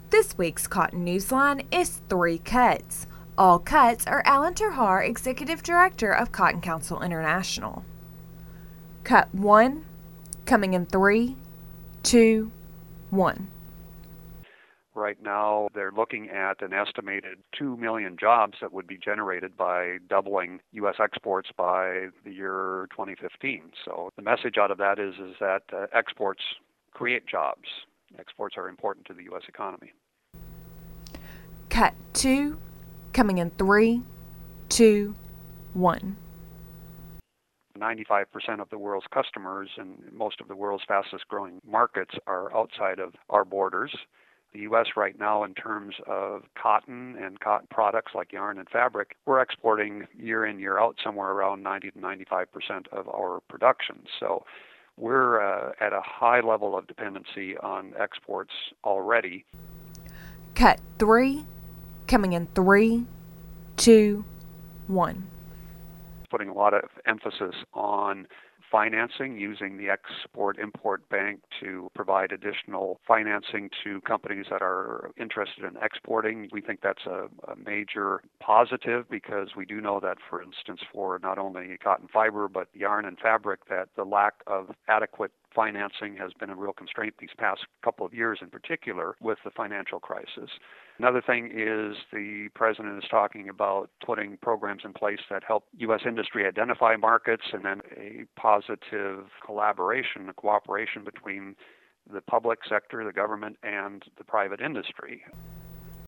This week's Cotton Newsline is 3 cuts. All cuts are Alan Terhar, Executive Director of Cotton Council International. Cut 1, coming in 3, 2, 1. Right now, they're looking at an estimated 2 million jobs that would be generated by doubling U.S. exports by the year 2015. So the message out of that is that exports create jobs. Exports are important to the U.S. economy. Cut 2, coming in 3, 2, 1. 95% of the world's customers and most of the world's fastest growing markets are outside of our borders. The U.S. right now, in terms of cotton and cotton products like yarn and fabric, we're exporting year in, year out somewhere around 90 to 95% of our production. So we're at a high level of dependency on exports already. Cut 3, coming in 3, 2, 1. Putting a lot of emphasis on financing, using the Export-Import Bank to provide additional financing to companies that are interested in exporting. We think that's a major positive because we do know that, for instance, for not only cotton fiber but yarn and fabric, that the lack of adequate financing has been a real constraint these past couple of years, in particular with the financial crisis. Another thing is the president is talking about putting programs in place that help U.S. industry identify markets, and then a positive collaboration, a cooperation between the public sector, the government, and the private industry.